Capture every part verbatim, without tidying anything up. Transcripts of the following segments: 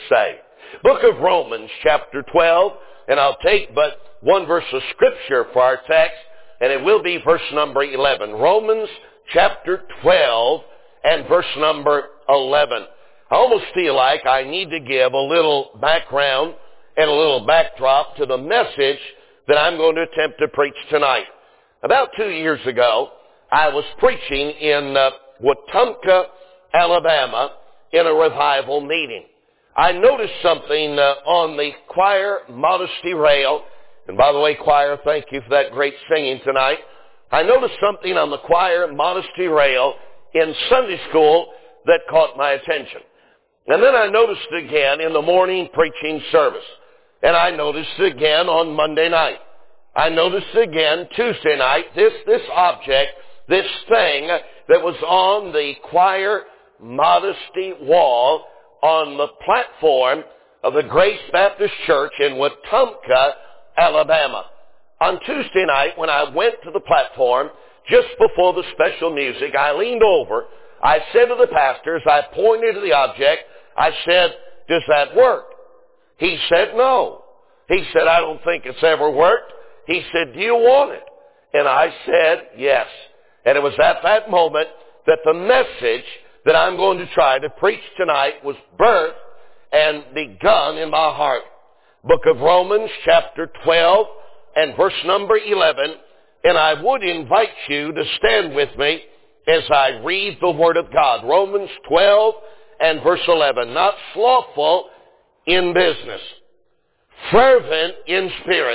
say. Book of Romans, chapter twelve, and I'll take but one verse of Scripture for our text, and it will be verse number eleven. Romans, chapter twelve, and verse number eleven. I almost feel like I need to give a little background and a little backdrop to the message that I'm going to attempt to preach tonight. About two years ago, I was preaching in uh, Wetumpka, Alabama, in a revival meeting. I noticed something uh, on the choir modesty rail, and by the way, choir, thank you for that great singing tonight. I noticed something on the choir modesty rail in Sunday school that caught my attention. And then I noticed it again in the morning preaching service. And I noticed it again on Monday night. I noticed it again Tuesday night. This, this object, this thing that was on the choir modesty wall on the platform of the Grace Baptist Church in Wetumpka, Alabama. On Tuesday night, when I went to the platform, just before the special music, I leaned over. I said to the pastor, as I pointed to the object, I said, "Does that work?" He said, "No." He said, "I don't think it's ever worked." He said, "Do you want it?" And I said, "Yes." And it was at that moment that the message that I'm going to try to preach tonight was birthed and begun in my heart. Book of Romans, chapter twelve, and verse number eleven. And I would invite you to stand with me as I read the Word of God. Romans twelve and verse eleven. Not slothful in business, fervent in spirit,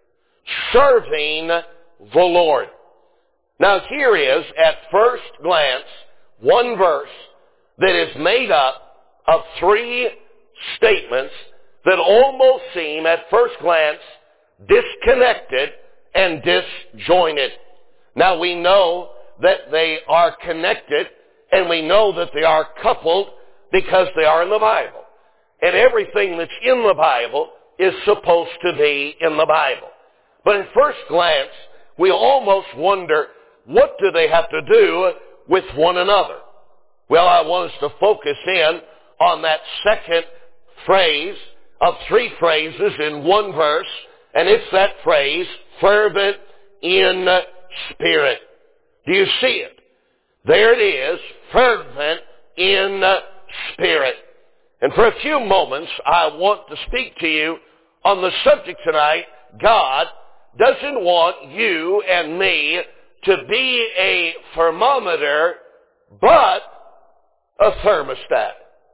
serving the Lord. Now here is, at first glance, one verse that is made up of three statements that almost seem, at first glance, disconnected and disjointed. Now we know that they are connected, and we know that they are coupled because they are in the Bible. And everything that's in the Bible is supposed to be in the Bible. But at first glance, we almost wonder, what do they have to do with one another? Well, I want us to focus in on that second phrase of three phrases in one verse, and it's that phrase, fervent in spirit. Do you see it? There it is, fervent in spirit. And for a few moments, I want to speak to you on the subject tonight. God doesn't want you and me to be a thermometer, but a thermostat.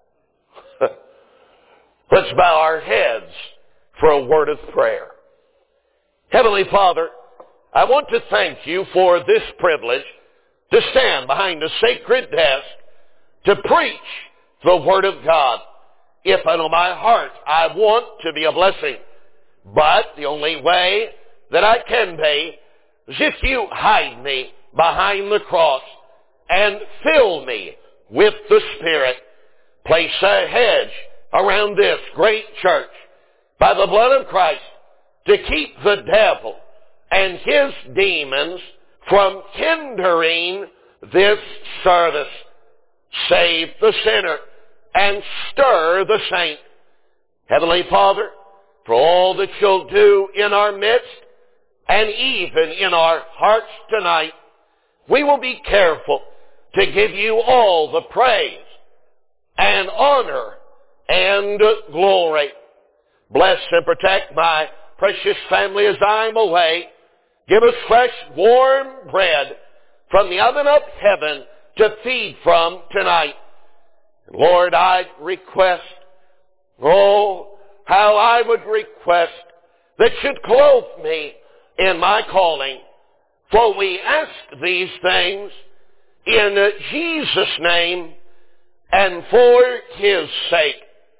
Let's bow our heads for a word of prayer. Heavenly Father, I want to thank you for this privilege to stand behind a sacred desk to preach the Word of God. If I know my heart, I want to be a blessing. But the only way that I can be is if you hide me behind the cross and fill me with the Spirit. Place a hedge around this great church by the blood of Christ to keep the devil and his demons from hindering this service. Save the sinner and stir the saint. Heavenly Father, for all that you'll do in our midst and even in our hearts tonight, we will be careful to give you all the praise and honor and glory. Bless and protect my precious family as I'm away. Give us fresh, warm bread from the oven of heaven to feed from tonight. Lord, I request, oh, how I would request that you'd clothe me in my calling. For we ask these things in Jesus' name and for his sake.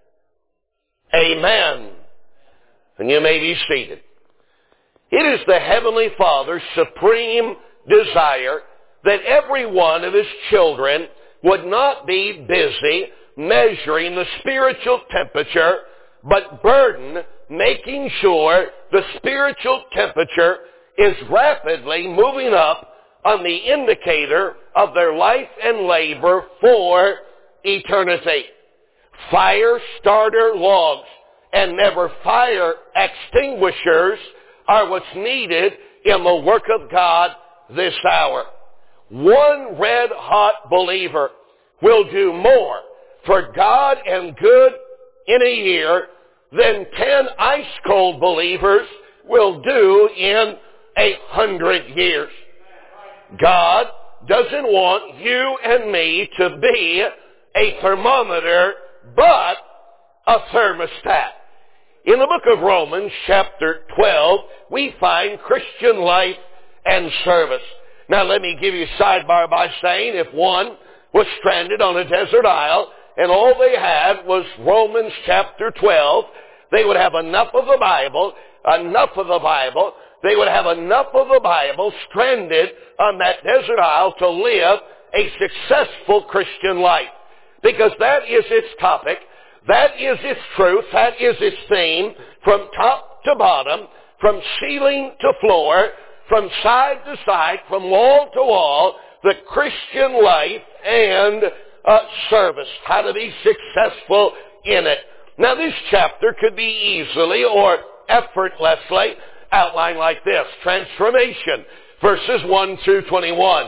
Amen. And you may be seated. It is the Heavenly Father's supreme desire that every one of his children would not be busy measuring the spiritual temperature, but burden making sure the spiritual temperature is rapidly moving up on the indicator of their life and labor for eternity. Fire starter logs and never fire extinguishers are what's needed in the work of God this hour. One red-hot believer will do more for God and good in a year than ten ice-cold believers will do in a hundred years. God doesn't want you and me to be a thermometer, but a thermostat. In the book of Romans, chapter twelve, we find Christian life and service. Now let me give you a sidebar by saying if one was stranded on a desert isle and all they had was Romans chapter twelve, they would have enough of the Bible, enough of the Bible, they would have enough of the Bible stranded on that desert isle to live a successful Christian life. Because that is its topic, that is its truth, that is its theme, from top to bottom, from ceiling to floor, from side to side, from wall to wall, the Christian life and uh, service, how to be successful in it. Now this chapter could be easily or effortlessly outlined like this. Transformation, verses one through twenty-one.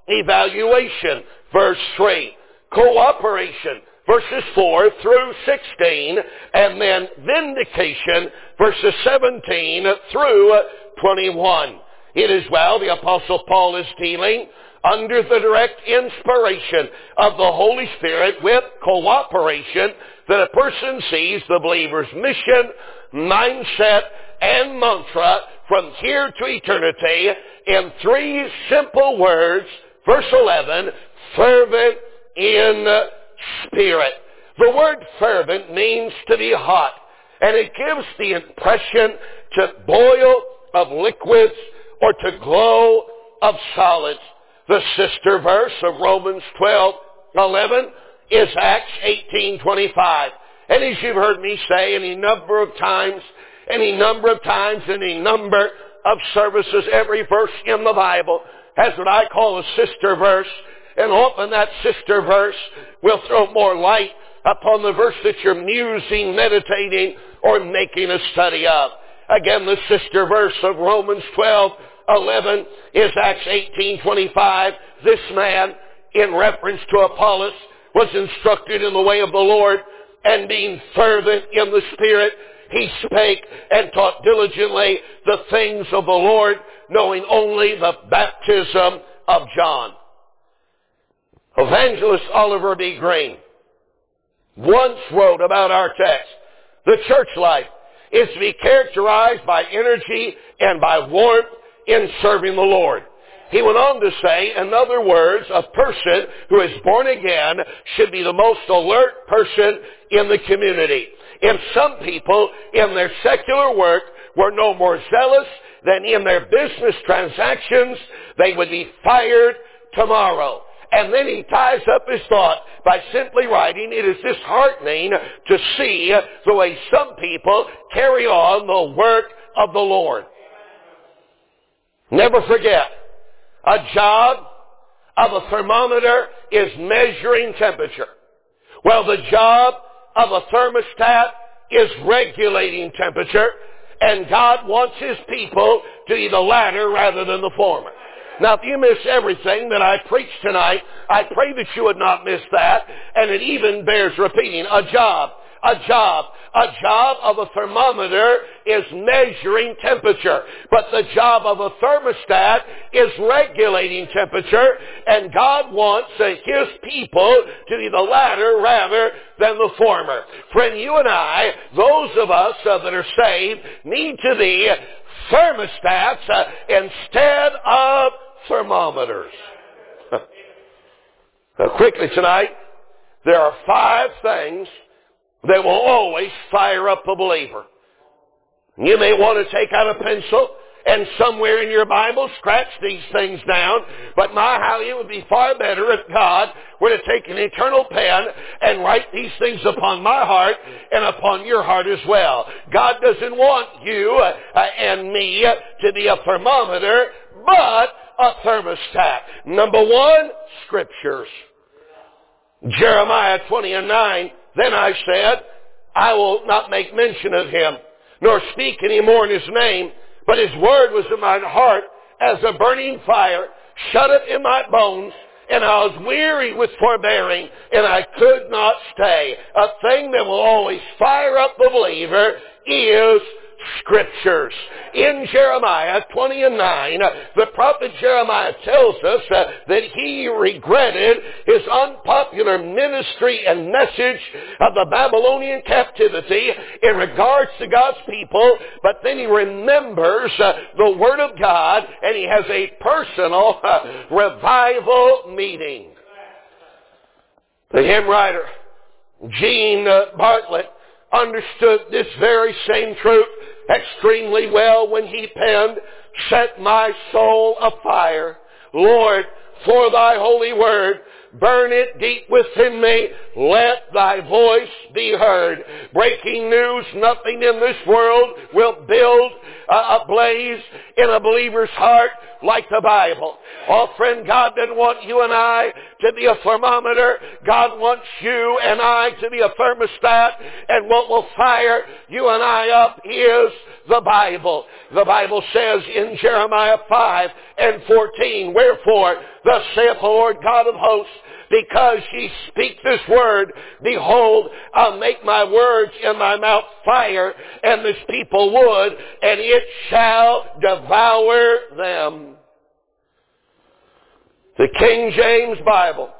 Evaluation, verse three. Cooperation, verses four through sixteen. And then vindication, verses seventeen through twenty-one. It is well the Apostle Paul is dealing under the direct inspiration of the Holy Spirit with cooperation that a person sees the believer's mission, mindset, and mantra from here to eternity in three simple words. Verse eleven, fervent in spirit. The word fervent means to be hot, and it gives the impression to boil of liquids or to glow of solids. The sister verse of Romans twelve eleven is Acts eighteen twenty-five. And as you've heard me say any number of times, any number of times, any number of services, every verse in the Bible has what I call a sister verse. And often that sister verse will throw more light upon the verse that you're musing, meditating, or making a study of. Again, the sister verse of Romans twelve eleven is Acts eighteen twenty-five. This man, in reference to Apollos, was instructed in the way of the Lord, and being fervent in the Spirit, he spake and taught diligently the things of the Lord, knowing only the baptism of John. Evangelist Oliver B. Green once wrote about our text, the church life is to be characterized by energy and by warmth in serving the Lord. He went on to say, in other words, a person who is born again should be the most alert person in the community. If some people in their secular work were no more zealous than in their business transactions, they would be fired tomorrow. And then he ties up his thought by simply writing, it is disheartening to see the way some people carry on the work of the Lord. Never forget, a job of a thermometer is measuring temperature. Well, the job of a thermostat is regulating temperature, and God wants His people to be the latter rather than the former. Now, if you miss everything that I preached tonight, I pray that you would not miss that, and it even bears repeating. A job, a job, a job of a thermometer is measuring temperature, but the job of a thermostat is regulating temperature, and God wants uh, His people to be the latter rather than the former. Friend, you and I, those of us uh, that are saved, need to be thermostats uh, instead of thermometers. Now, quickly tonight, there are five things that will always fire up a believer. You may want to take out a pencil and somewhere in your Bible scratch these things down, but my how it would be far better if God were to take an eternal pen and write these things upon my heart and upon your heart as well. God doesn't want you uh, and me to be a thermometer, but a thermostat. Number one, Scriptures. Jeremiah twenty and nine Then I said, I will not make mention of him, nor speak any more in his name. But his word was in my heart as a burning fire, shut up in my bones, and I was weary with forbearing, and I could not stay. A thing that will always fire up the believer is Scriptures. In Jeremiah twenty and nine, the prophet Jeremiah tells us uh, that he regretted his unpopular ministry and message of the Babylonian captivity in regards to God's people, but then he remembers uh, the Word of God, and he has a personal uh, revival meeting. The hymn writer, Gene uh, Bartlett, understood this very same truth extremely well when he penned, "Set my soul afire, Lord, for thy holy word. Burn it deep within me. Let thy voice be heard." Breaking news, nothing in this world will build a, a blaze in a believer's heart like the Bible. Oh, friend, God didn't want you and I to be a thermometer. God wants you and I to be a thermostat. And what will fire you and I up is the Bible. The Bible says in Jeremiah five and fourteen, "Wherefore, thus saith the Lord God of hosts, because ye speak this word, behold, I'll make my words in my mouth fire, and this people wood, and it shall devour them." The King James Bible.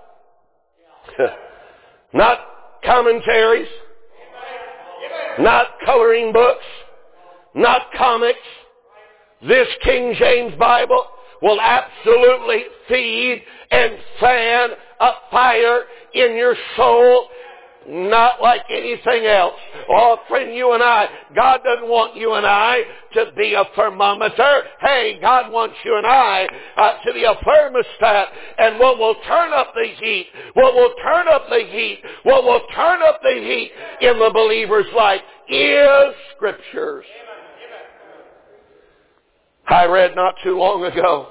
Not commentaries, not coloring books, not comics. This King James Bible will absolutely feed and fan a fire in your soul, not like anything else. Oh, friend, you and I, God doesn't want you and I to be a thermometer. Hey, God wants you and I uh, to be a thermostat. And what will turn up the heat, what will turn up the heat, what will turn up the heat in the believer's life is Scriptures. I read not too long ago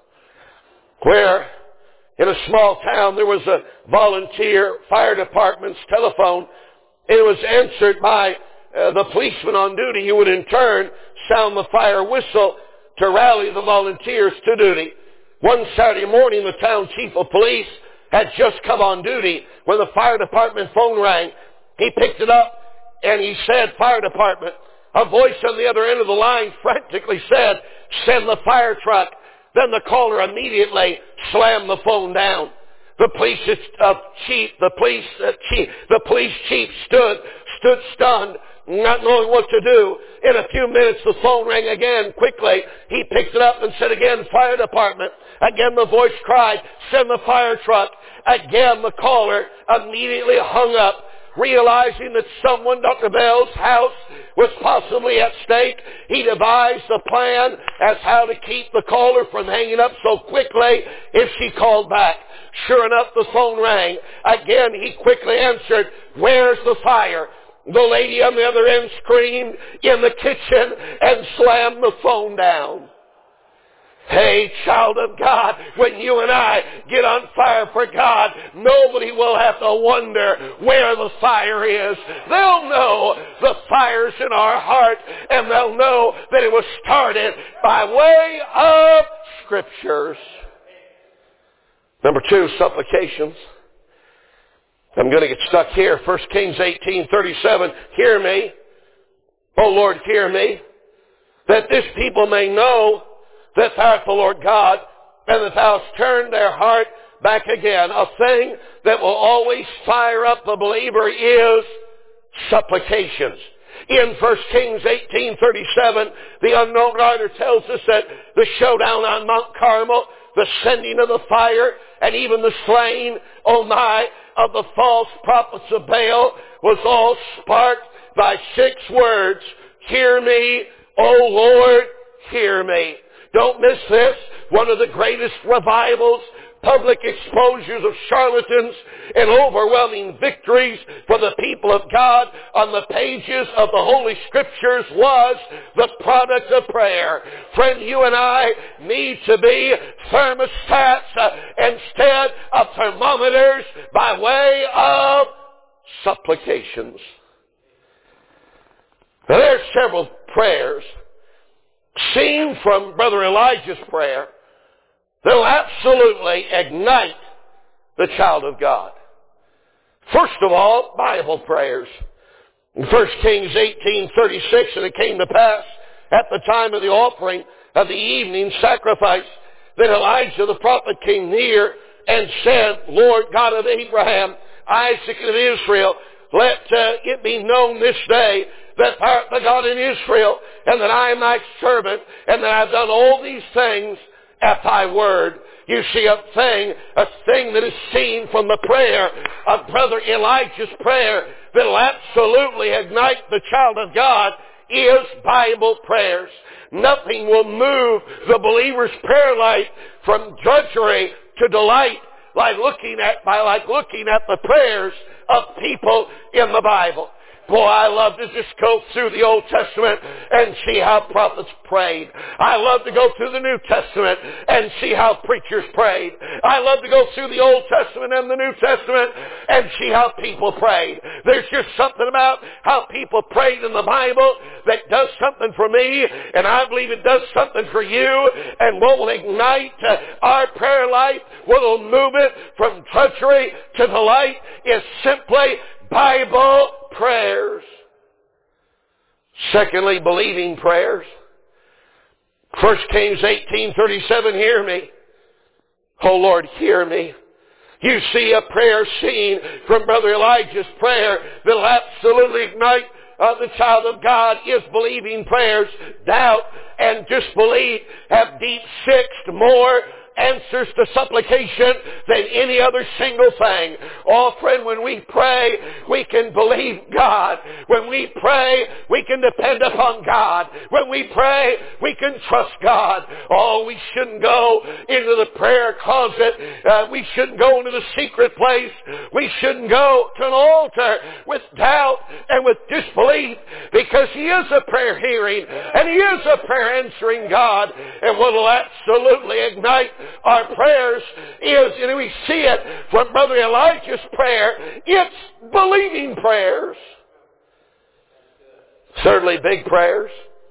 where in a small town there was a volunteer fire department's telephone. It was answered by uh, the policeman on duty, who would in turn sound the fire whistle to rally the volunteers to duty. One Saturday morning, the town chief of police had just come on duty when the fire department phone rang. He picked it up and he said, "Fire department." A voice on the other end of the line frantically said, "Send the fire truck." Then the caller immediately slammed the phone down. The police uh, chief, the police uh, chief, the police chief stood, stood stunned, not knowing what to do. In a few minutes, the phone rang again. Quickly, he picked it up and said again, "Fire department." Again, the voice cried, "Send the fire truck." Again, the caller immediately hung up. Realizing that someone, Doctor Bell's house, was possibly at stake, he devised a plan as how to keep the caller from hanging up so quickly if she called back. Sure enough, the phone rang. Again, he quickly answered, "Where's the fire?" The lady on the other end screamed, "In the kitchen," and slammed the phone down. Hey, child of God, when you and I get on fire for God, nobody will have to wonder where the fire is. They'll know the fire's in our heart, and they'll know that it was started by way of Scriptures. Number two, supplications. I'm going to get stuck here. First Kings eighteen thirty-seven. "Hear me, O Lord, hear me, that this people may know that thou art the Lord God, and that thou hast turned their heart back again." A thing that will always fire up the believer is supplications. In First Kings eighteen thirty-seven, the unknown writer tells us that the showdown on Mount Carmel, the sending of the fire, and even the slaying, oh my, of the false prophets of Baal was all sparked by six words: "Hear me, O Lord, hear me." Don't miss this. One of the greatest revivals, public exposures of charlatans, and overwhelming victories for the people of God on the pages of the Holy Scriptures was the product of prayer. Friend, you and I need to be thermostats uh, instead of thermometers by way of supplications. Now, there are several prayers seen from Brother Elijah's prayer that will absolutely ignite the child of God. First of all, Bible prayers. In First Kings eighteen thirty-six, and it came to pass at the time of the offering of the evening sacrifice that Elijah the prophet came near and said, Lord God of Abraham, Isaac, and of Israel, let uh, it be known this day that thou art the God in Israel, and that I am thy servant, and that I have done all these things at thy word. You see, a thing, a thing that is seen from the prayer of Brother Elijah's prayer that will absolutely ignite the child of God is Bible prayers. Nothing will move the believer's prayer life from drudgery to delight like looking at, by like looking at the prayers of people in the Bible. Boy, I love to just go through the Old Testament and see how prophets prayed. I love to go through the New Testament and see how preachers prayed. I love to go through the Old Testament and the New Testament and see how people prayed. There's just something about how people prayed in the Bible that does something for me, and I believe it does something for you, and what will ignite uh, our prayer life, what will move it from drudgery to delight, is simply Bible prayers. Secondly, believing prayers. First Kings eighteen thirty-seven, hear me. Oh Lord, hear me. You see a prayer seen from Brother Elijah's prayer that will absolutely ignite uh, the child of God is believing prayers. Doubt and disbelief have deep fixed more answers to supplication than any other single thing. Oh, friend, when we pray, we can believe God. When we pray, we can depend upon God. When we pray, we can trust God. Oh, we shouldn't go into the prayer closet. Uh, we shouldn't go into the secret place. We shouldn't go to an altar with doubt and with disbelief, because He is a prayer hearing and He is a prayer answering God. And what will absolutely ignite our prayers is, and we see it from Brother Elijah's prayer, it's believing prayers. Certainly big prayers.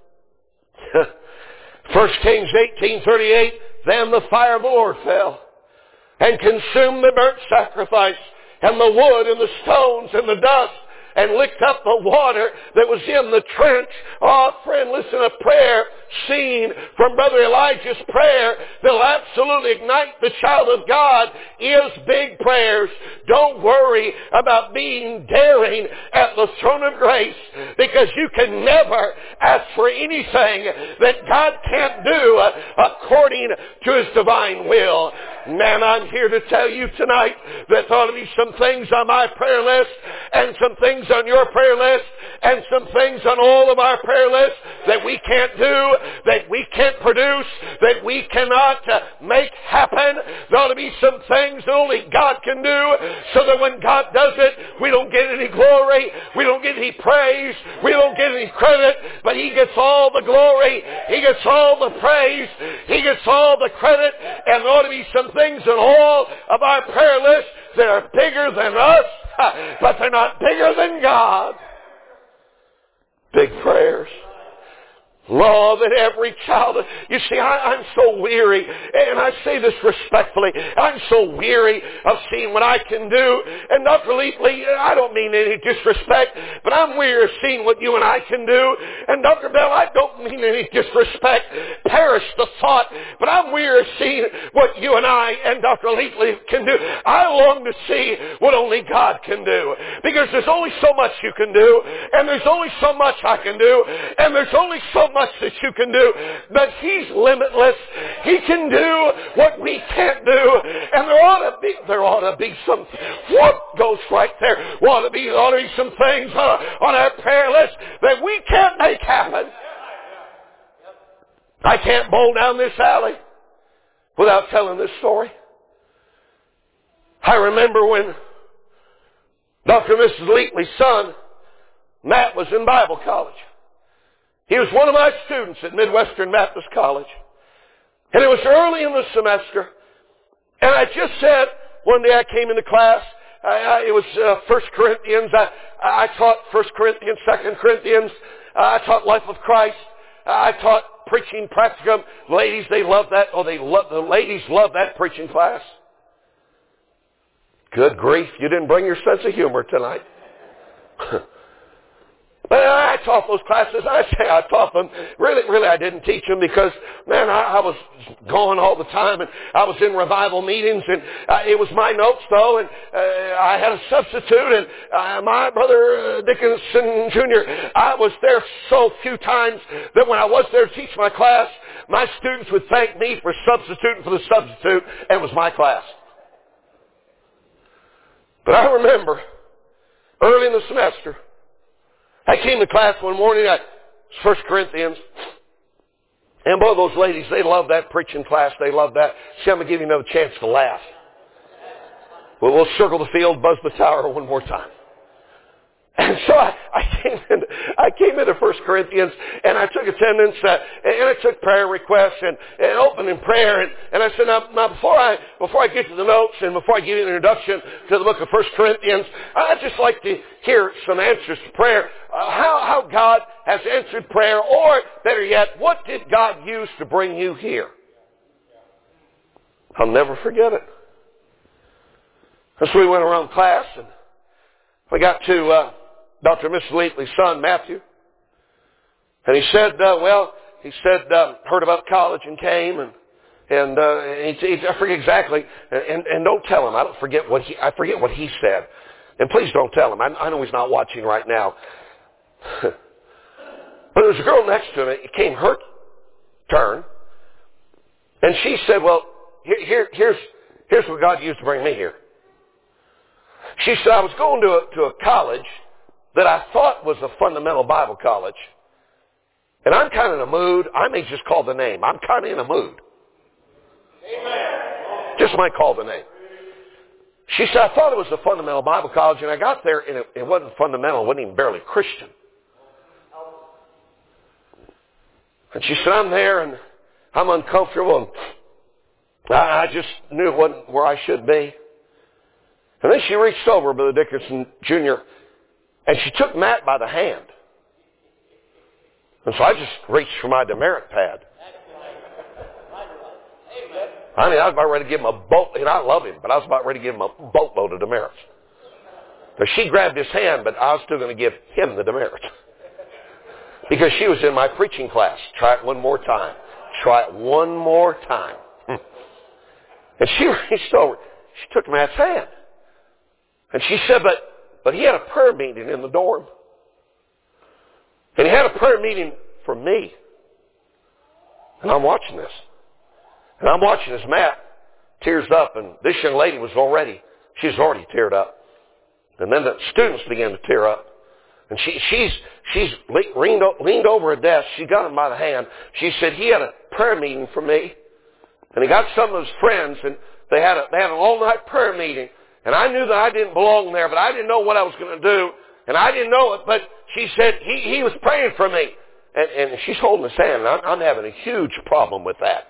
First Kings eighteen thirty-eight, then the fire of the Lord fell and consumed the burnt sacrifice and the wood and the stones and the dust, and licked up the water that was in the trench. Oh, friend, listen, a prayer seen from Brother Elijah's prayer that will absolutely ignite the child of God is big prayers. Don't worry about being daring at the throne of grace, because you can never ask for anything that God can't do according to His divine will. Man, I'm here to tell you tonight that there ought to be some things on my prayer list and some things on your prayer list and some things on all of our prayer lists that we can't do, that we can't produce, that we cannot uh, make happen. There ought to be some things that only God can do, so that when God does it, we don't get any glory, we don't get any praise, we don't get any credit, but He gets all the glory, He gets all the praise, He gets all the credit. And there ought to be some things in all of our prayer lists that are bigger than us, but they're not bigger than God. Big prayers. Love that every child. You see, I, I'm so weary, and I say this respectfully, I'm so weary of seeing what I can do. And Doctor Leapley, I don't mean any disrespect, but I'm weary of seeing what you and I can do. And Doctor Bell, I don't mean any disrespect. Perish the thought, but I'm weary of seeing what you and I and Doctor Leapley can do. I long to see what only God can do, because there's only so much you can do, and there's only so much I can do, and there's only so much that you can do, but He's limitless. He can do what we can't do, and there ought to be there ought to be some what goes right there. There ought to be there ought to be some things on, on our prayer list that we can't make happen. I can't bowl down this alley without telling this story. I remember when Doctor and Missus Leapley's son Matt was in Bible college. He was one of my students at Midwestern Baptist College. And it was early in the semester. And I just said, one day I came into class, I, it was uh, First Corinthians. I, I taught First Corinthians, Second Corinthians. Uh, I taught Life of Christ. Uh, I taught Preaching Practicum. Ladies, they love that. Oh, they love, the ladies love that preaching class. Good grief, you didn't bring your sense of humor tonight. But I taught those classes. I say I taught them. Really, really, I didn't teach them because, man, I, I was gone all the time, and I was in revival meetings, and uh, it was my notes, though, and uh, I had a substitute, and uh, my brother uh, Dickinson Junior, I was there so few times that when I was there to teach my class, my students would thank me for substituting for the substitute, and it was my class. But I remember, early in the semester, I came to class one morning, I, First Corinthians, and both those ladies, they love that preaching class. They love that. See, I'm going to give you another chance to laugh. Well, we'll circle the field, buzz the tower one more time. And so I, I came into, I came into First Corinthians, and I took attendance, uh, and I took prayer requests, and, and opened in prayer, and, and I said, now, now before I before I get to the notes, and before I give you an introduction to the book of First Corinthians, I'd just like to hear some answers to prayer. Uh, how how God has answered prayer, or better yet, what did God use to bring you here? I'll never forget it. And so we went around class, and we got to uh, Doctor and Missus Leatley's son, Matthew. And he said, uh, well, he said, uh, heard about college and came, and and, uh, and he, he, I forget exactly, and, and don't tell him. I don't forget what he, I forget what he said. And please don't tell him. I, I know he's not watching right now. But there was a girl next to him. It came her turn, and she said, well, here, here, here's, here's what God used to bring me here. She said, I was going to a, to a college that I thought was a fundamental Bible college. And I'm kind of in a mood. I may just call the name. I'm kind of in a mood. Amen. Just might call the name. She said, I thought it was a fundamental Bible college, and I got there, and it, it wasn't fundamental. It wasn't even barely Christian. And she said, I'm there, and I'm uncomfortable, and I, I just knew it wasn't where I should be. And then she reached over, Brother Dickinson Junior, and she took Matt by the hand. And so I just reached for my demerit pad. I mean, I was about ready to give him a boat, and I love him, but I was about ready to give him a boatload of demerits. But she grabbed his hand, but I was still going to give him the demerits. Because she was in my preaching class. Try it one more time. Try it one more time. And she reached over. She took Matt's hand. And she said, but, but he had a prayer meeting in the dorm. And he had a prayer meeting for me. And I'm watching this. And I'm watching as Matt tears up. And this young lady was already, she's already teared up. And then the students began to tear up. And she, she's, she's leaned, leaned over a desk. She got him by the hand. She said, he had a prayer meeting for me. And he got some of his friends, and they had a, they had an all-night prayer meeting. And I knew that I didn't belong there, but I didn't know what I was going to do. And I didn't know it, but she said, he, he was praying for me. And, and she's holding his hand, and I'm, I'm having a huge problem with that.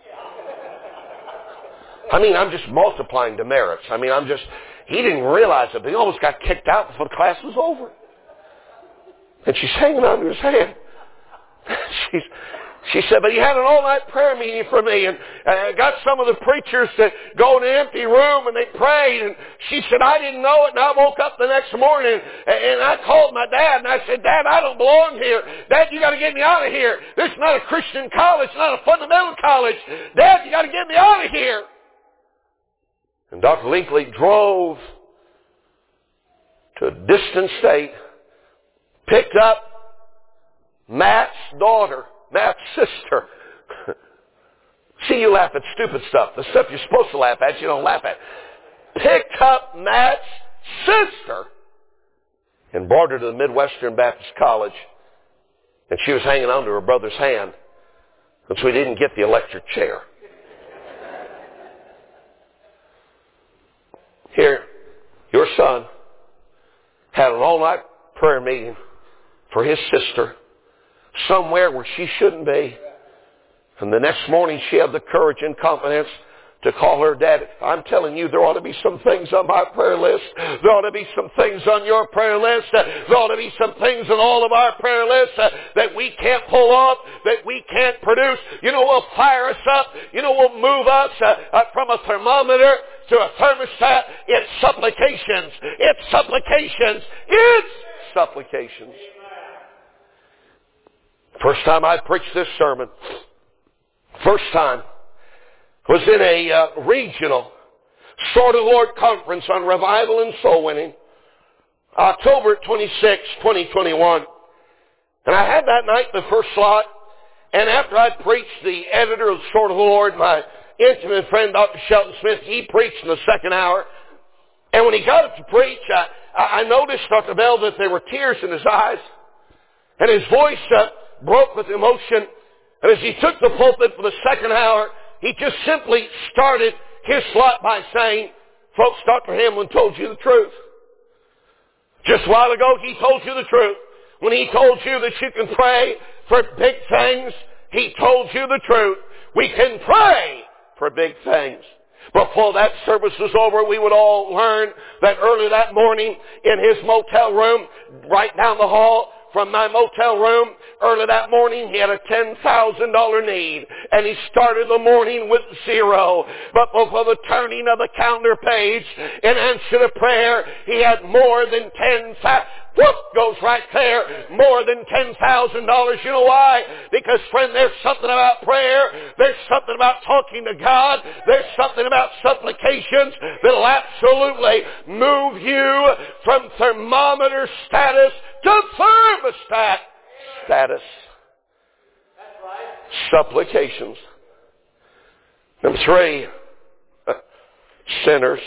I mean, I'm just multiplying demerits. I mean, I'm just, he didn't realize it, but he almost got kicked out before the class was over. And she's hanging onto his hand. She's, she said, but he had an all-night prayer meeting for me, and uh, got some of the preachers to go in an empty room, and they prayed. And she said, I didn't know it, and I woke up the next morning, and, and I called my dad, and I said, Dad, I don't belong here. Dad, you got to get me out of here. This is not a Christian college, not a fundamental college. Dad, you got to get me out of here. And Doctor Leakley drove to a distant state, picked up Matt's daughter, Matt's sister. See, you laugh at stupid stuff. The stuff you're supposed to laugh at, you don't laugh at. Picked up Matt's sister and brought her to the Midwestern Baptist College. And she was hanging on to her brother's hand. And so he didn't get the electric chair. Here, your son had an all-night prayer meeting for his sister somewhere where she shouldn't be. And the next morning she had the courage and confidence to call her daddy. I'm telling you, there ought to be some things on my prayer list. There ought to be some things on your prayer list. Uh, there ought to be some things on all of our prayer lists uh, that we can't pull off, that we can't produce. You know, will fire us up. You know, will move us uh, uh, from a thermometer to a thermostat. It's supplications. It's supplications. It's supplications. First time I preached this sermon, first time, was in a uh, regional Sword of the Lord conference on revival and soul winning, October twenty-sixth, twenty twenty-one. And I had that night the first slot, and after I'd preached, the editor of the Sword of the Lord, my intimate friend Doctor Shelton Smith, he preached in the second hour. And when he got up to preach, I, I noticed, Doctor Bell, that there were tears in his eyes, and his voice uh, broke with emotion. And as he took the pulpit for the second hour, he just simply started his slot by saying, folks, Doctor Hamlin told you the truth. Just a while ago, he told you the truth. When he told you that you can pray for big things, he told you the truth. We can pray for big things. Before that service was over, we would all learn that early that morning in his motel room, right down the hall from my motel room, early that morning he had a ten thousand dollars need, and he started the morning with zero. But before the turning of the calendar page, in answer to prayer, he had more than ten thousand. Whoop, goes right there. More than ten thousand dollars. You know why? Because, friend, there's something about prayer. There's something about talking to God. There's something about supplications that'll absolutely move you from thermometer status to thermostat status. That's right. Supplications. Number three, sinners.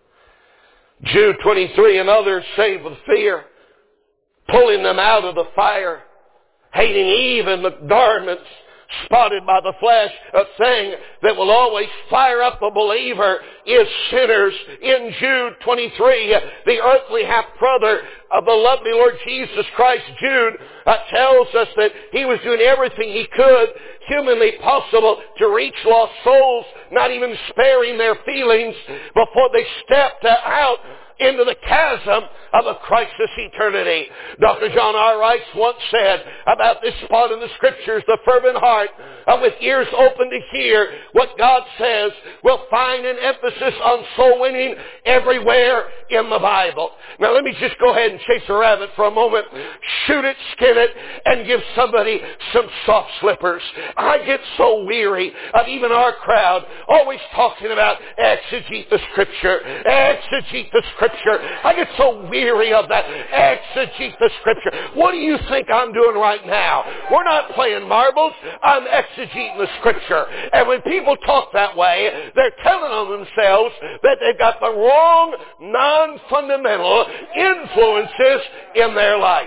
Jude twenty-three, and others saved with fear, pulling them out of the fire, hating even the garments spotted by the flesh. A thing that will always fire up a believer is sinners. In Jude twenty-three, the earthly half-brother of the lovely Lord Jesus Christ, Jude, uh, tells us that he was doing everything he could humanly possible to reach lost souls, not even sparing their feelings before they stepped uh, out into the chasm of a crisis eternity. Doctor John R. Rice once said about this spot in the Scriptures, the fervent heart uh, with ears open to hear what God says will find an emphasis on soul winning everywhere in the Bible. Now let me just go ahead and chase a rabbit for a moment, shoot it, skin it, and give somebody some soft slippers. I get so weary of even our crowd always talking about exegete the Scripture, exegete the Scripture. I get so weary of that. Exegete the Scripture. What do you think I'm doing right now? We're not playing marbles. I'm exegeting the Scripture. And when people talk that way, they're telling on themselves that they've got the wrong, non-fundamental influences in their life.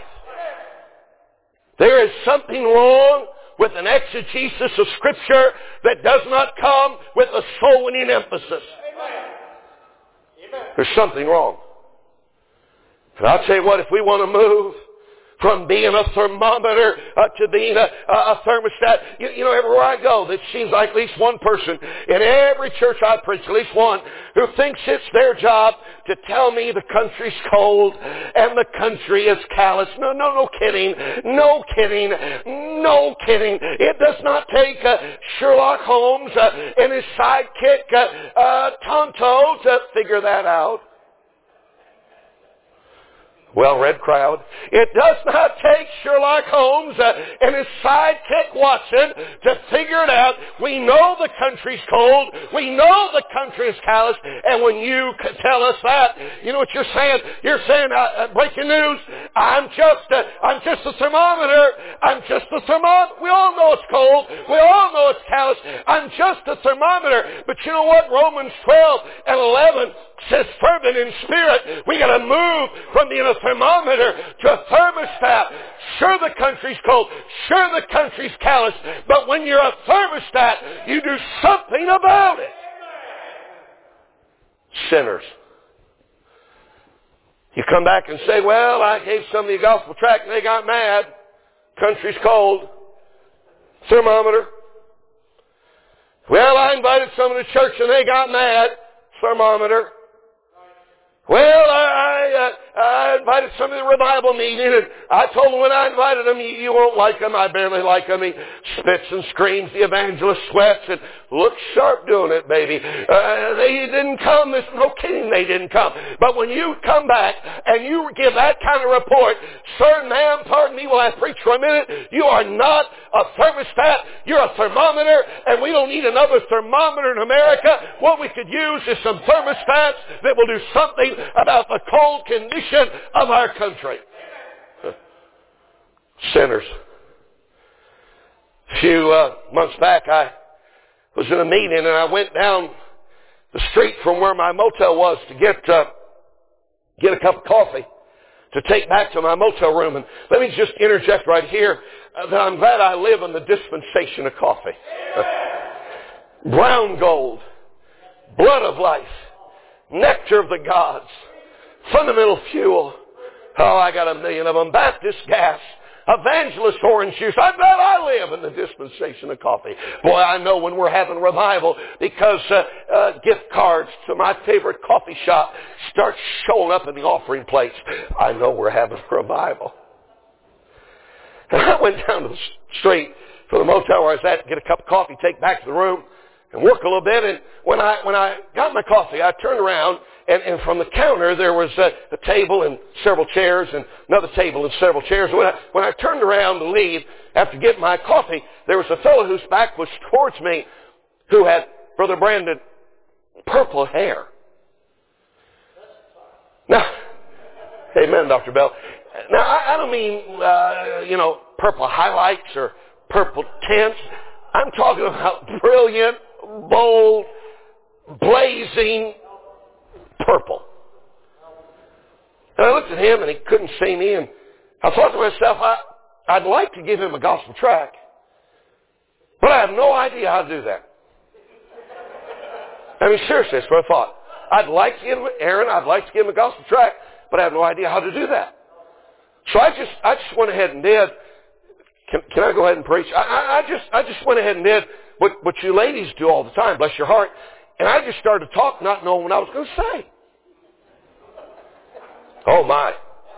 There is something wrong with an exegesis of Scripture that does not come with a soul-winning emphasis. There's something wrong. And I'll tell you what, if we want to move from being a thermometer uh, to being a, a thermostat, you, you know, everywhere I go, it seems like at least one person in every church I preach, at least one, who thinks it's their job to tell me the country's cold and the country is callous. No, no, no kidding. No kidding. No kidding. It does not take uh, Sherlock Holmes uh, and his sidekick uh, uh, Tonto to figure that out. Well-read crowd. It does not take Sherlock Holmes uh, and his sidekick Watson to figure it out. We know the country's cold. We know the country is callous. And when you tell us that, you know what you're saying? You're saying, uh, uh, breaking news, I'm just, uh, I'm just a thermometer. I'm just a thermometer. We all know it's cold. We all know it's callous. I'm just a thermometer. But you know what? Romans twelve and eleven says fervent in spirit. We got to move from being a thermometer to a thermostat. Sure, the country's cold. Sure, the country's callous. But when you're a thermostat, you do something about it. Sinners. You come back and say, well, I gave somebody a gospel tract and they got mad. Country's cold. Thermometer. Well, I invited some of the church and they got mad. Thermometer. Well, I, I, uh, I invited some of the revival meeting, and I told them when I invited them, you, you won't like them. I barely like them. He spits and screams. The evangelist sweats and looks sharp doing it, baby. Uh, they didn't come. There's no kidding they didn't come. But when you come back and you give that kind of report, sir, ma'am, pardon me while I preach for a minute, you are not a thermostat. You're a thermometer, and we don't need another thermometer in America. What we could use is some thermostats that will do something about the cold condition of our country. Sinners. A few uh, months back, I was in a meeting, and I went down the street from where my motel was to get uh, get a cup of coffee to take back to my motel room. And let me just interject right here uh, that I'm glad I live in the dispensation of coffee. Uh, brown gold, blood of life, nectar of the gods, fundamental fuel. Oh, I got a million of them. Baptist gas, evangelist orange juice. I'm glad I live in the dispensation of coffee. Boy, I know when we're having revival because uh, uh, gift cards to my favorite coffee shop start showing up in the offering plates. I know we're having revival. And I went down to the street for the motel where I was at to get a cup of coffee, take back to the room, and work a little bit. And when I when I got my coffee, I turned around, and, and from the counter there was a, a table and several chairs, and another table and several chairs. When I, when I turned around to leave after getting my coffee, there was a fellow whose back was towards me who had, Brother Brandon, purple hair. Now, amen, Doctor Bell. Now, I, I don't mean, uh, you know, purple highlights or purple tints. I'm talking about brilliant, bold, blazing purple. And I looked at him, and he couldn't see me, and I thought to myself, I, I'd like to give him a gospel tract, but I have no idea how to do that. I mean, seriously, that's what I thought. I'd like to give him, Aaron, I'd like to give him a gospel tract, but I have no idea how to do that. So I just, I just went ahead and did. Can, can I go ahead and preach? I, I, I just, I just went ahead and did what, what you ladies do all the time, bless your heart. And I just started to talk, not knowing what I was going to say. Oh my!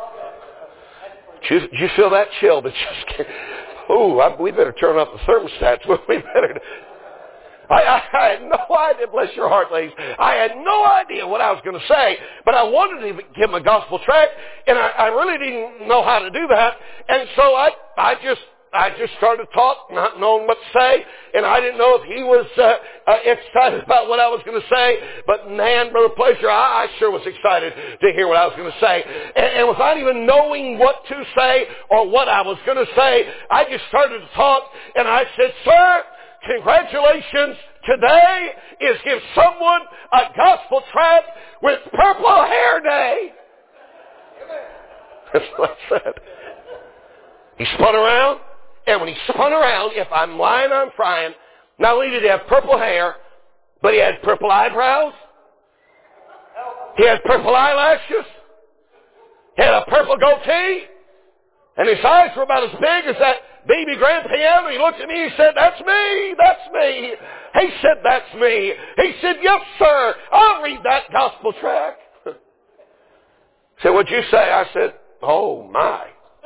Did you, did you feel that chill? But just, ooh, I, we better turn up the thermostats. We better. I, I, I had no idea, bless your heart, ladies. I had no idea what I was going to say, but I wanted to give him a gospel tract, and I, I really didn't know how to do that. And so I, I just, I just started to talk, not knowing what to say, and I didn't know if he was uh, uh, excited about what I was going to say. But man, Brother Pleasure, I, I sure was excited to hear what I was going to say. And, and without even knowing what to say or what I was going to say, I just started to talk, and I said, "Sir, congratulations. Today is Give Someone a Gospel Tract with Purple Hair Day." That's what I said. He spun around, and when he spun around, if I'm lying, I'm frying, not only did he have purple hair, but he had purple eyebrows, he had purple eyelashes, he had a purple goatee, and his eyes were about as big as that baby grand piano. He looked at me, he said, "That's me, that's me." He said, "That's me." He said, "Yes, sir, I'll read that gospel tract." I said, "What'd you say?" I said, "Oh, my."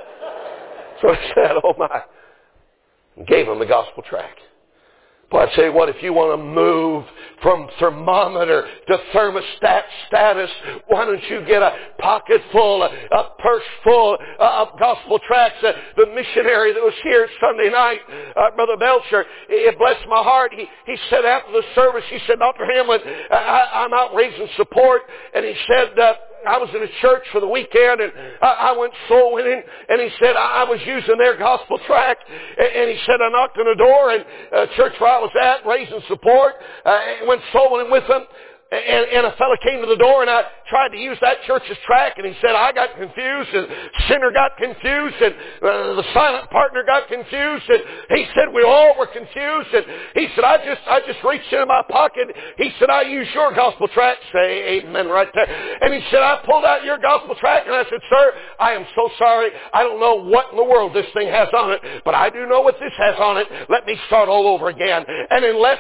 So I said, "Oh, my." And gave him the gospel tract. But I tell you what, if you want to move from thermometer to thermostat status, why don't you get a pocket full, a, a purse full uh, of gospel tracts? Uh, the missionary that was here Sunday night, uh, Brother Belcher, it blessed my heart. He, he said after the service, he said, "Doctor Hamlin, I, I'm out raising support." And he said, uh, I was in a church for the weekend, and I, I went soul winning, and he said, I, I was using their gospel tract, and, and he said, I knocked on the door, and uh, church where I was at, raising support, uh, and went soul winning with them. And, and a fellow came to the door, and I tried to use that church's tract, and he said, I got confused, and Sinner got confused, and uh, the silent partner got confused, and he said, we all were confused, and he said, I just I just reached into my pocket. He said, I use your gospel tract. Say amen right there. And he said, I pulled out your gospel tract, and I said, sir, I am so sorry. I don't know what in the world this thing has on it, but I do know what this has on it. Let me start all over again. And in less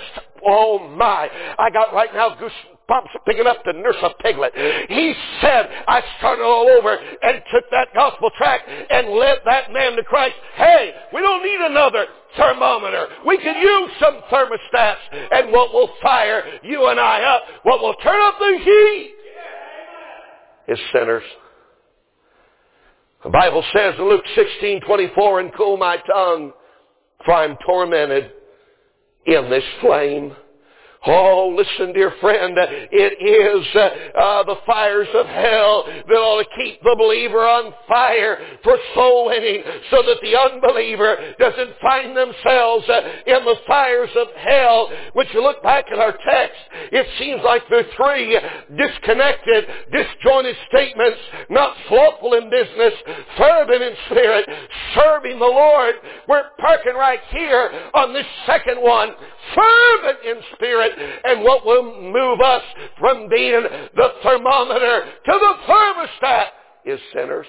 oh my, I got right now goosebumps picking up to nurse a piglet. He said, I started all over and took that gospel tract and led that man to Christ. Hey, we don't need another thermometer. We can use some thermostats, and what will fire you and I up, what will turn up the heat is sinners. The Bible says in Luke sixteen twenty-four, and cool my tongue, for I am tormented in this flame. Oh, listen, dear friend, it is uh, uh, the fires of hell that ought to keep the believer on fire for soul winning, so that the unbeliever doesn't find themselves uh, in the fires of hell. When you look back at our text, it seems like there are three disconnected, disjointed statements: not slothful in business, fervent in spirit, serving the Lord. We're parking right here on this second one, fervent in spirit. And what will move us from being the thermometer to the thermostat is sinners.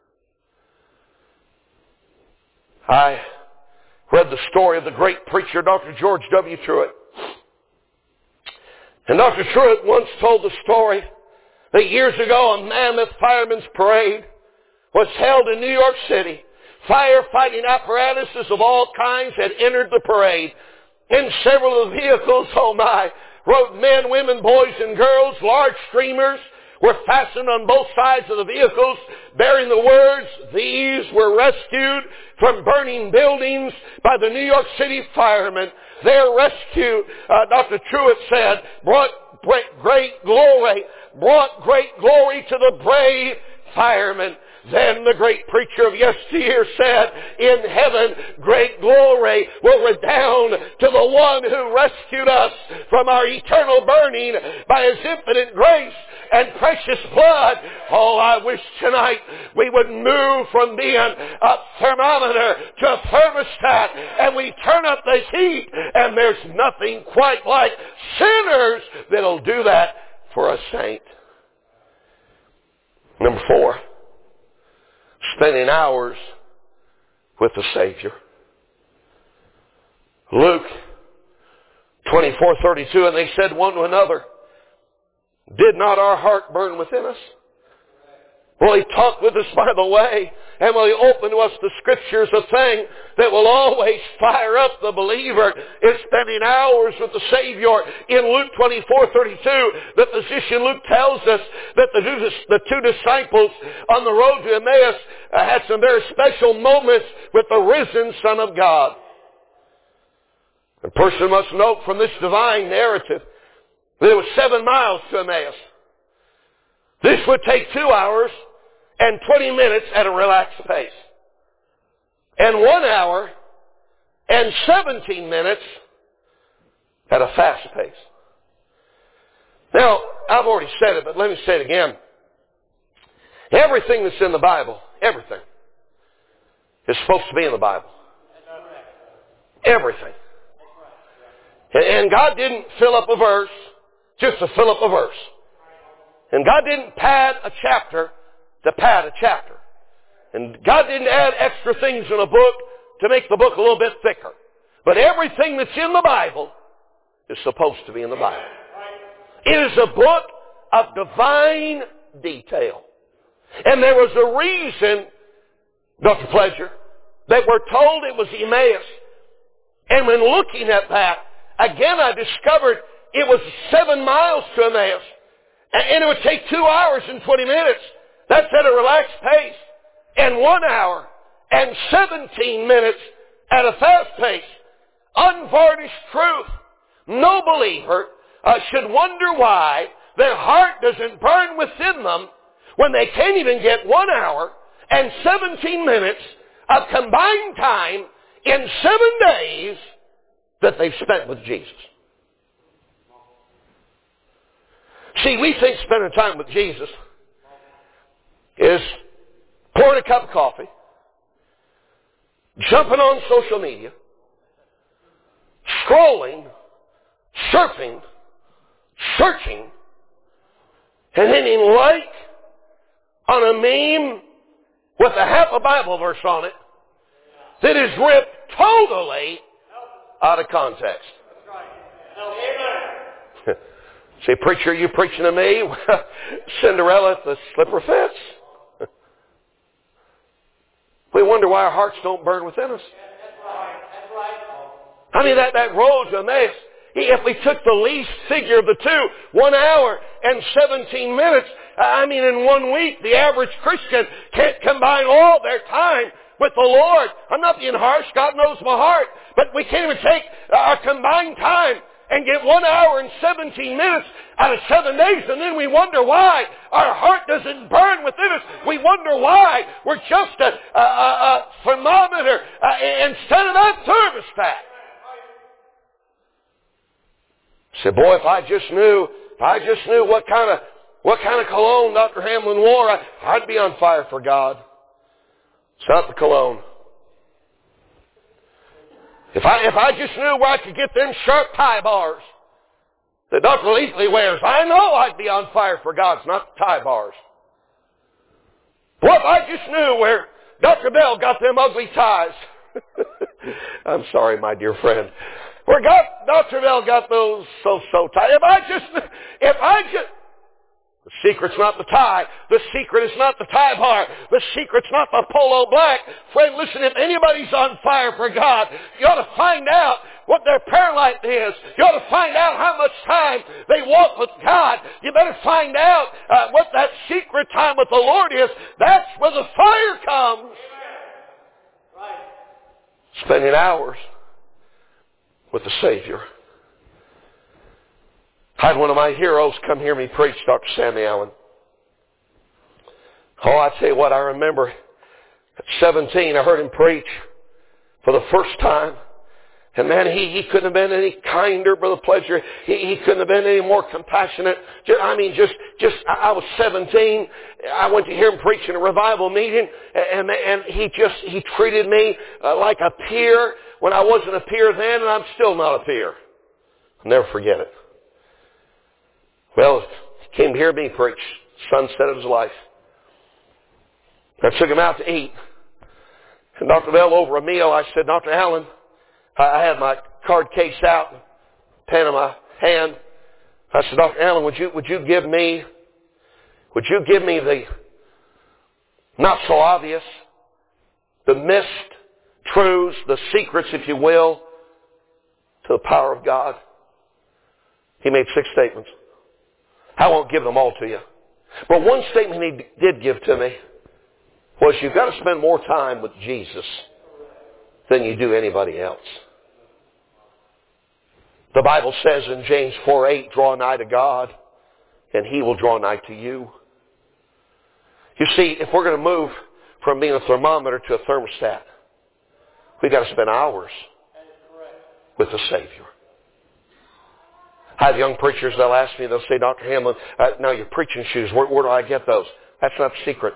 I read the story of the great preacher, Doctor George W. Truett. And Doctor Truett once told the story that years ago a mammoth fireman's parade was held in New York City. Firefighting apparatuses of all kinds had entered the parade. In several of the vehicles, oh my, rode men, women, boys, and girls. Large streamers were fastened on both sides of the vehicles, bearing the words, "These were rescued from burning buildings by the New York City firemen. Their rescue," uh, Doctor Truett said, brought great glory, brought great glory to the brave firemen. Then the great preacher of yesteryear said, "In heaven, great glory will redound to the one who rescued us from our eternal burning by His infinite grace and precious blood." Oh, I wish tonight we would move from being a thermometer to a thermostat, and we turn up the heat, and there's nothing quite like sinners that'll do that for a saint. Number four, spending hours with the Savior. Luke twenty-four thirty-two, and they said one to another, "Did not our heart burn within us? Will He talk with us by the way? And will He open to us the Scriptures?" A thing that will always fire up the believer is spending hours with the Savior. In Luke twenty-four thirty-two, the physician Luke tells us that the two, the two disciples on the road to Emmaus uh, had some very special moments with the risen Son of God. A person must note from this divine narrative that it was seven miles to Emmaus. This would take two hours and twenty minutes at a relaxed pace. And one hour and seventeen minutes at a fast pace. Now, I've already said it, but let me say it again. Everything that's in the Bible, everything, is supposed to be in the Bible. Everything. And God didn't fill up a verse just to fill up a verse. And God didn't pad a chapter to pad a chapter. And God didn't add extra things in a book to make the book a little bit thicker. But everything that's in the Bible is supposed to be in the Bible. It is a book of divine detail. And there was a reason, Doctor Pledger, that we're told it was Emmaus. And when looking at that, again I discovered it was seven miles to Emmaus. And it would take two hours and twenty minutes. That's at a relaxed pace. And one hour and seventeen minutes at a fast pace. Unvarnished truth. No believer uh, should wonder why their heart doesn't burn within them when they can't even get one hour and seventeen minutes of combined time in seven days that they've spent with Jesus. See, we think spending time with Jesus is pouring a cup of coffee, jumping on social media, scrolling, surfing, searching, and hitting like on a meme with a half a Bible verse on it that is ripped totally out of context. Say, preacher, are you preaching to me? Cinderella at the slipper fence. We wonder why our hearts don't burn within us. I mean, that, that road to Emmaus, if we took the least figure of the two, one hour and seventeen minutes, I mean, in one week, the average Christian can't combine all their time with the Lord. I'm not being harsh. God knows my heart. But we can't even take our combined time and get one hour and seventeen minutes out of seven days, and then we wonder why our heart doesn't burn within us. We wonder why we're just a, a, a, a thermometer uh, instead of that thermostat. Say, boy, if I just knew, if I just knew what kind of what kind of cologne Doctor Hamlin wore, I, I'd be on fire for God. It's not the cologne. If I if I just knew where I could get them sharp tie bars that Doctor Leafley wears, I know I'd be on fire for God. It's not the tie bars. Boy, if I just knew where Doctor Bell got them ugly ties. I'm sorry, my dear friend. Where got, Doctor Bell got those so-so ties. If I just, if I just, the secret's not the tie. The secret is not the tie bar. The secret's not the polo black. Friend, listen, if anybody's on fire for God, you ought to find out what their prayer life is. You ought to find out how much time they walk with God. You better find out uh, what that secret time with the Lord is. That's where the fire comes. Right. Spending hours with the Savior. I had one of my heroes come hear me preach, Doctor Sammy Allen. Oh, I tell you what, I remember at seventeen, I heard him preach for the first time. And man, he, he couldn't have been any kinder, Brother Pledger. He, he couldn't have been any more compassionate. Just, I mean, just, just, I was seventeen. I went to hear him preach in a revival meeting, and, and he just, he treated me uh, like a peer when I wasn't a peer then, and I'm still not a peer. I'll never forget it. Well, he came to hear me preach, sunset of his life. I took him out to eat. And Doctor Bell, over a meal, I said, Doctor Allen, I had my card case out, pen in my hand. I said, Doctor Allen, would you, would you give me, would you give me the not so obvious, the missed truths, the secrets, if you will, to the power of God? He made six statements. I won't give them all to you. But one statement he did give to me was, you've got to spend more time with Jesus than you do anybody else. The Bible says in James four eight, draw nigh to God, and He will draw nigh to you. You see, if we're going to move from being a thermometer to a thermostat, we've got to spend hours with the Savior. I have young preachers, they'll ask me, they'll say, Doctor Hamlin, uh, now your preaching shoes, where, where do I get those? That's not the secret.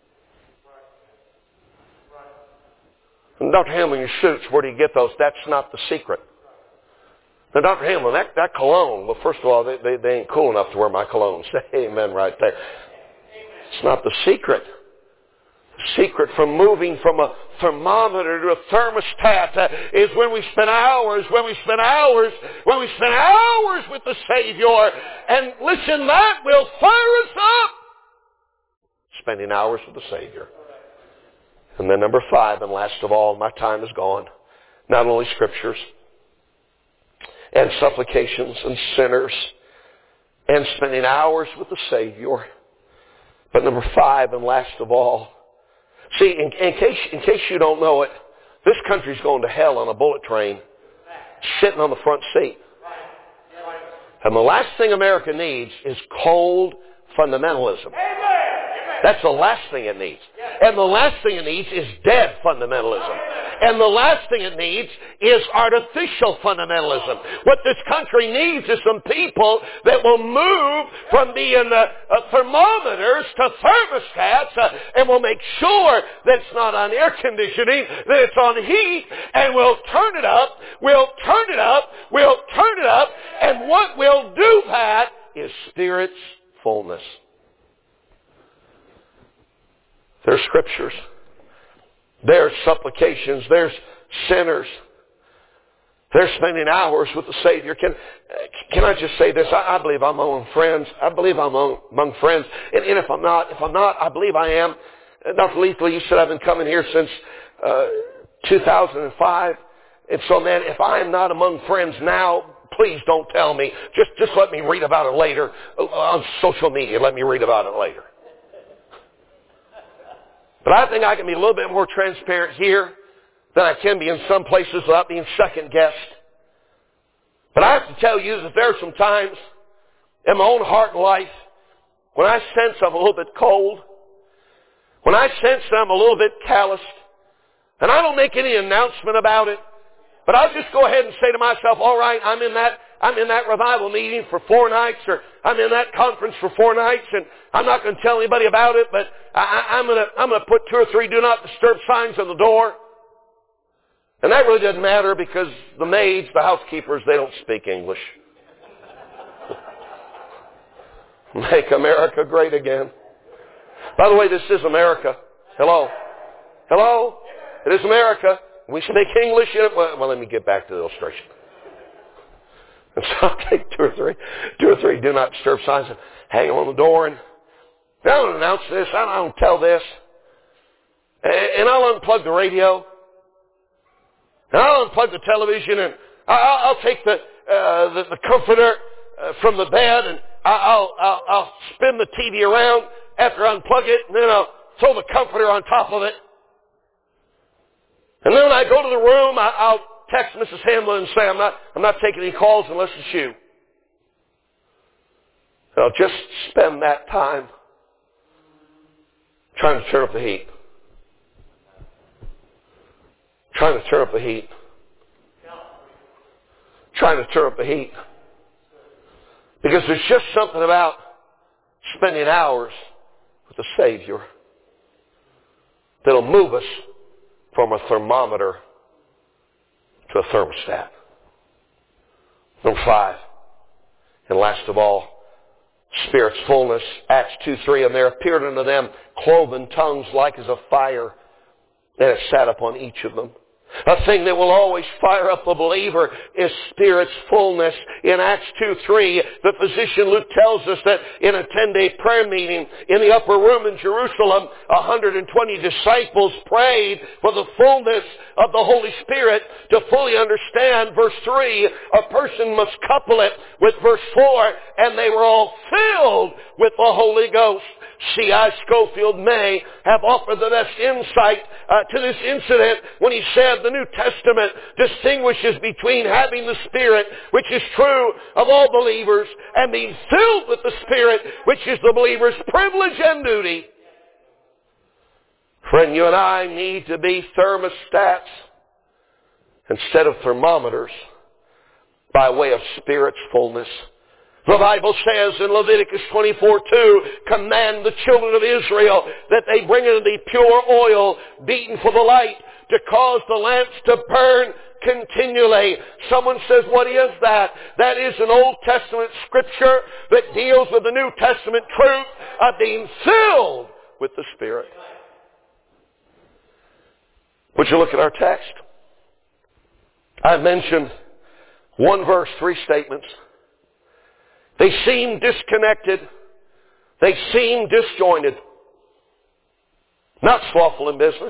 And Doctor Hamlin, your suits, where do you get those? That's not the secret. Now, Doctor Hamlin, that, that cologne, well, first of all, they, they, they ain't cool enough to wear my cologne. Say amen right there. It's not the secret. The secret from moving from a thermometer to a thermostat uh, is when we spend hours, when we spend hours, when we spend hours with the Savior. And listen, that will fire us up. Spending hours with the Savior. And then number five, and last of all, my time is gone. Not only scriptures and supplications and sinners and spending hours with the Savior. But number five, and last of all, see, in, in case in case you don't know it, this country's going to hell on a bullet train, sitting on the front seat. And the last thing America needs is cold fundamentalism. That's the last thing it needs. And the last thing it needs is dead fundamentalism. And the last thing it needs is artificial fundamentalism. What this country needs is some people that will move from being uh, uh, thermometers to thermostats uh, and will make sure that it's not on air conditioning, that it's on heat, and we'll turn it up, we'll turn it up, we'll turn it up, and what will do that is Spirit's fullness. There's scriptures. There's supplications. There's sinners. They're spending hours with the Savior. Can can I just say this? I, I believe I'm among friends. I believe I'm among, among friends. And, and if I'm not, if I'm not, I believe I am. Doctor Leithley, you said I've been coming here since uh, two thousand five. And so, man, if I am not among friends now, please don't tell me. Just just let me read about it later on social media. Let me read about it later. But I think I can be a little bit more transparent here than I can be in some places without being second-guessed. But I have to tell you that there are some times in my own heart and life when I sense I'm a little bit cold, when I sense I'm a little bit calloused, and I don't make any announcement about it, but I'll just go ahead and say to myself, all right, I'm in that I'm in that revival meeting for four nights, or I'm in that conference for four nights, and I'm not going to tell anybody about it, but I, I'm going to I'm going to put two or three do not disturb signs on the door. And that really doesn't matter because the maids, the housekeepers, they don't speak English. Make America great again. By the way, this is America. Hello. Hello. It is America. We speak English in it. Well, well, let me get back to the illustration. And so I'll take two or three, two or three do not disturb signs and hang them on the door. And I don't announce this. I don't tell this. And I'll unplug the radio. And I'll unplug the television, and I'll, I'll take the, uh, the the comforter uh, from the bed, and I'll, I'll I'll spin the T V around after I unplug it, and then I'll throw the comforter on top of it. And then when I go to the room, I, I'll text Missus Hamlin and say I'm not I'm not taking any calls unless it's you. And I'll just spend that time trying to turn up the heat. Trying to turn up the heat. Trying to turn up the heat. Because there's just something about spending hours with the Savior that'll move us from a thermometer to a thermostat. Number five, and last of all, Spirit's fullness. Acts two three, and there appeared unto them cloven tongues like as of fire, and it sat upon each of them. A thing that will always fire up a believer is Spirit's fullness. In Acts two three, the physician Luke tells us that in a ten-day prayer meeting in the upper room in Jerusalem, one hundred twenty disciples prayed for the fullness of the Holy Spirit. To fully understand verse three, a person must couple it with verse four, and they were all filled with the Holy Ghost. C I Scofield May have offered the best insight uh, to this incident when he said the New Testament distinguishes between having the Spirit, which is true of all believers, and being filled with the Spirit, which is the believer's privilege and duty. Friend, you and I need to be thermostats instead of thermometers by way of Spirit's fullness. The Bible says in Leviticus twenty-four two, command the children of Israel that they bring in the pure oil beaten for the light to cause the lamps to burn continually. Someone says, what is that? That is an Old Testament scripture that deals with the New Testament truth of being filled with the Spirit. Would you look at our text? I mentioned one verse, three statements. They seem disconnected. They seem disjointed. Not slothful in business.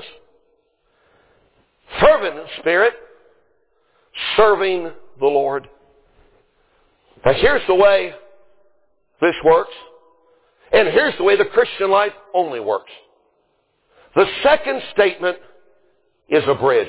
Fervent in spirit. Serving the Lord. Now here's the way this works. And here's the way the Christian life only works. The second statement is a bridge.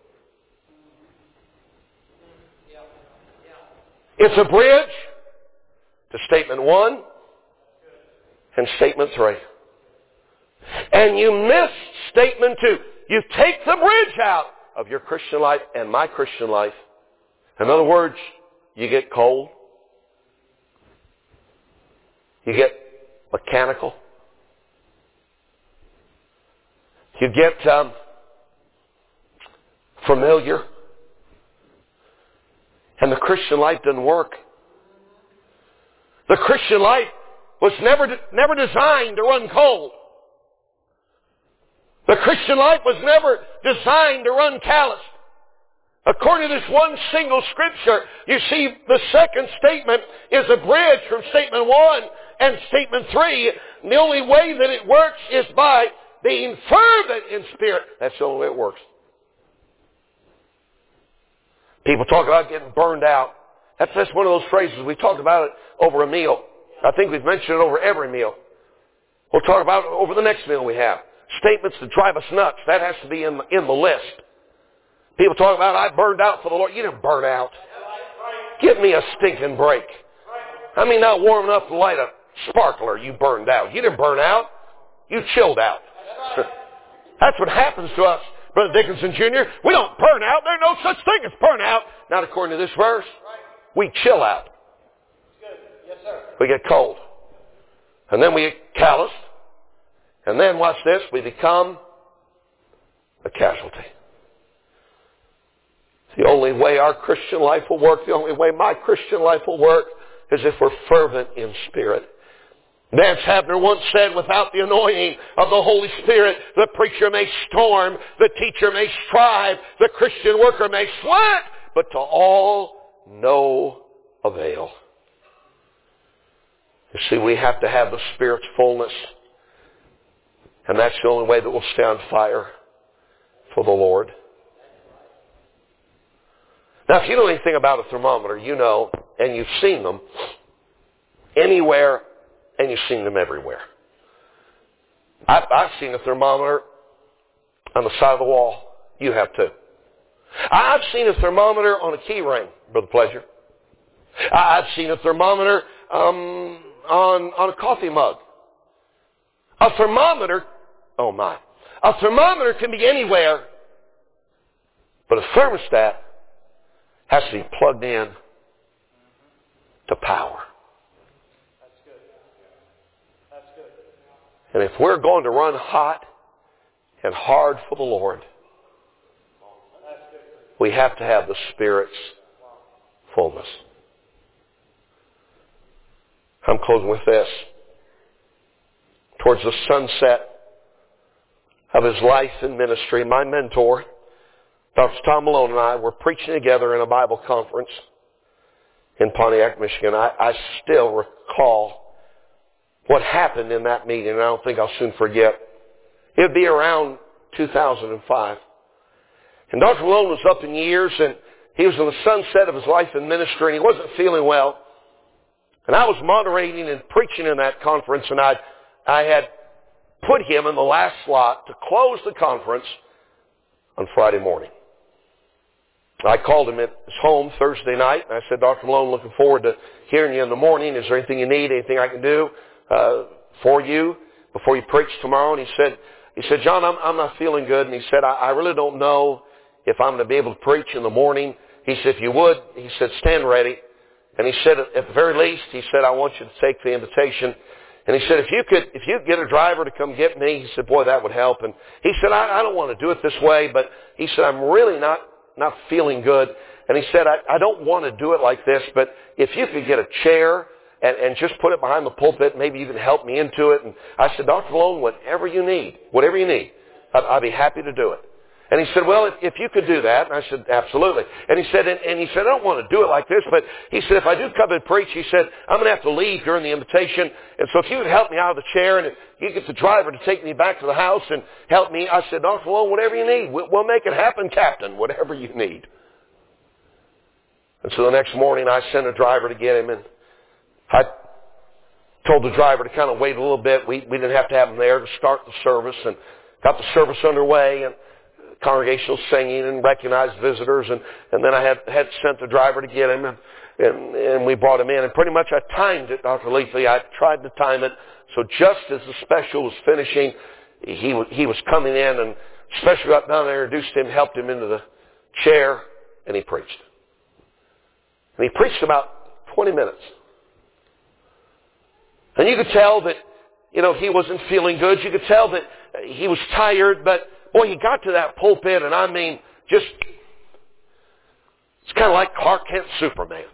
It's a bridge to statement one and statement three. And you miss statement two. You take the bridge out of your Christian life and my Christian life. In other words, you get cold. You get mechanical. You get um, familiar. And the Christian life doesn't work. The Christian life was never, never designed to run cold. The Christian life was never designed to run calloused. According to this one single scripture, you see the second statement is a bridge from statement one and statement three. And the only way that it works is by being fervent in spirit. That's the only way it works. People talk about getting burned out. That's just one of those phrases. We talked about it over a meal. I think we've mentioned it over every meal. We'll talk about it over the next meal we have. Statements that drive us nuts. That has to be in the, in the list. People talk about, I burned out for the Lord. You didn't burn out. Give me a stinking break. I mean, not warm enough to light a sparkler. You burned out. You didn't burn out. You chilled out. That's what happens to us, Brother Dickinson Junior We don't burn out. There's no such thing as burn out. Not according to this verse. We chill out. We get cold. And then we get calloused. And then, watch this, we become a casualty. The only way our Christian life will work, the only way my Christian life will work, is if we're fervent in spirit. Vance Havner once said, without the anointing of the Holy Spirit, the preacher may storm, the teacher may strive, the Christian worker may sweat, but to all no avail. You see, we have to have the Spirit's fullness. And that's the only way that we'll stay on fire for the Lord. Now, if you know anything about a thermometer, you know, and you've seen them anywhere, and you've seen them everywhere. I've, I've seen a thermometer on the side of the wall. You have too. I've seen a thermometer on a key ring, Brother Pleasure. I've seen a thermometer um, on, on a coffee mug. A thermometer, oh my, a thermometer can be anywhere, but a thermostat has to be plugged in to power. That's good. That's good. And if we're going to run hot and hard for the Lord, we have to have the Spirit's fullness. I'm closing with this. Towards the sunset of his life and ministry, my mentor, Doctor Tom Malone, and I were preaching together in a Bible conference in Pontiac, Michigan. I, I still recall what happened in that meeting, and I don't think I'll soon forget. It would be around two thousand five. And Doctor Malone was up in years, and he was in the sunset of his life and ministry, and he wasn't feeling well. And I was moderating and preaching in that conference, and I I had put him in the last slot to close the conference on Friday morning. I called him at his home Thursday night, and I said, Doctor Malone, looking forward to hearing you in the morning. Is there anything you need, anything I can do uh, for you before you preach tomorrow? And he said, he said, John, I'm, I'm not feeling good. And he said, I, I really don't know if I'm going to be able to preach in the morning. He said, if you would, he said, stand ready. And he said, at the very least, he said, I want you to take the invitation. And he said, if you could, if you could get a driver to come get me, he said, boy, that would help. And he said, I, I don't want to do it this way, but he said, I'm really not, not feeling good. And he said, I, I don't want to do it like this, but if you could get a chair and, and just put it behind the pulpit, maybe you can help me into it. And I said, Doctor Malone, whatever you need, whatever you need, I'd, I'd be happy to do it. And he said, well, if, if you could do that. And I said, absolutely. And he said, and, and he said, I don't want to do it like this, but he said, if I do come and preach, he said, I'm going to have to leave during the invitation. And so if you would help me out of the chair and if you get the driver to take me back to the house and help me, I said, Doctor Malone, whatever you need, we'll, we'll make it happen, Captain, whatever you need. And so the next morning I sent a driver to get him, and I told the driver to kind of wait a little bit. We, we didn't have to have him there to start the service, and got the service underway, and congregational singing and recognized visitors, and, and then I had, had sent the driver to get him, and, and, and we brought him in. And pretty much I timed it, Doctor Leafley. I tried to time it. So just as the special was finishing, he, he was coming in, and special got down there, introduced him, helped him into the chair, and he preached. And he preached about twenty minutes. And you could tell that, you know, he wasn't feeling good. You could tell that he was tired, but boy, he got to that pulpit, and I mean, just, it's kind of like Clark Kent Superman.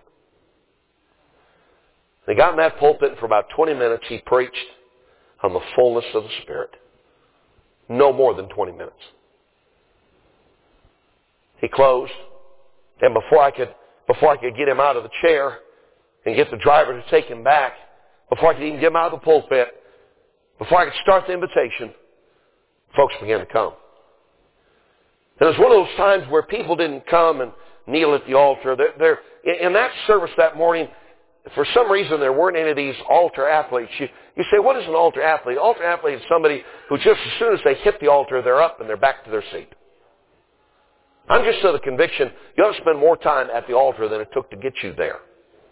He got in that pulpit, and for about twenty minutes, he preached on the fullness of the Spirit. No more than twenty minutes. He closed, And before I could, before I could get him out of the chair and get the driver to take him back, before I could even get him out of the pulpit, before I could start the invitation, folks began to come. And it was one of those times where people didn't come and kneel at the altar. They're, they're, in that service that morning, for some reason there weren't any of these altar athletes. You, you say, what is an altar athlete? An altar athlete is somebody who just as soon as they hit the altar, they're up and they're back to their seat. I'm just of the conviction you ought to spend more time at the altar than it took to get you there.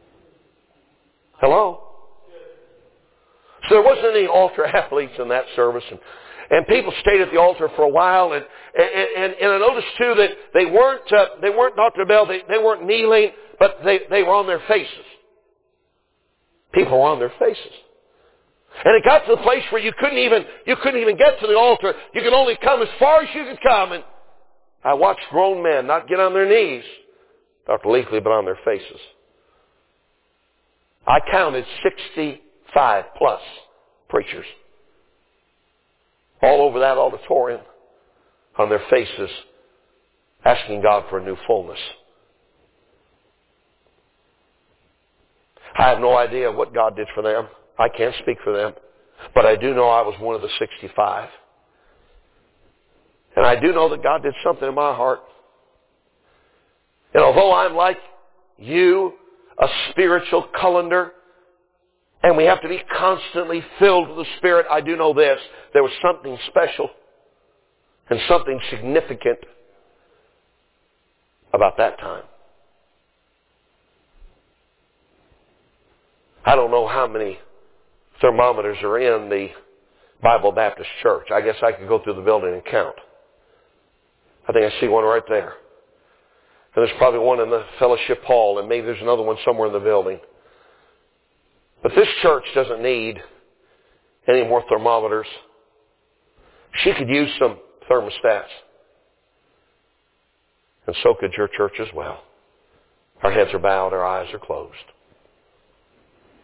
Hello? So there wasn't any altar athletes in that service. And, and people stayed at the altar for a while. And, and, and, and I noticed too that they weren't, uh, they weren't, Doctor Bell, they, they weren't kneeling, but they, they were on their faces. People were on their faces. And it got to the place where you couldn't even, you couldn't even get to the altar. You could only come as far as you could come. And I watched grown men not get on their knees, Doctor Leafley, but on their faces. I counted sixty-five plus preachers all over that auditorium on their faces asking God for a new fullness. I have no idea what God did for them. I can't speak for them. But I do know I was one of the sixty-five. And I do know that God did something in my heart. And although I'm like you, a spiritual colander, and we have to be constantly filled with the Spirit, I do know this. There was something special and something significant about that time. I don't know how many thermometers are in the Bible Baptist Church. I guess I could go through the building and count. I think I see one right there. And there's probably one in the fellowship hall, and maybe there's another one somewhere in the building. But this church doesn't need any more thermometers. She could use some thermostats. And so could your church as well. Our heads are bowed, our eyes are closed.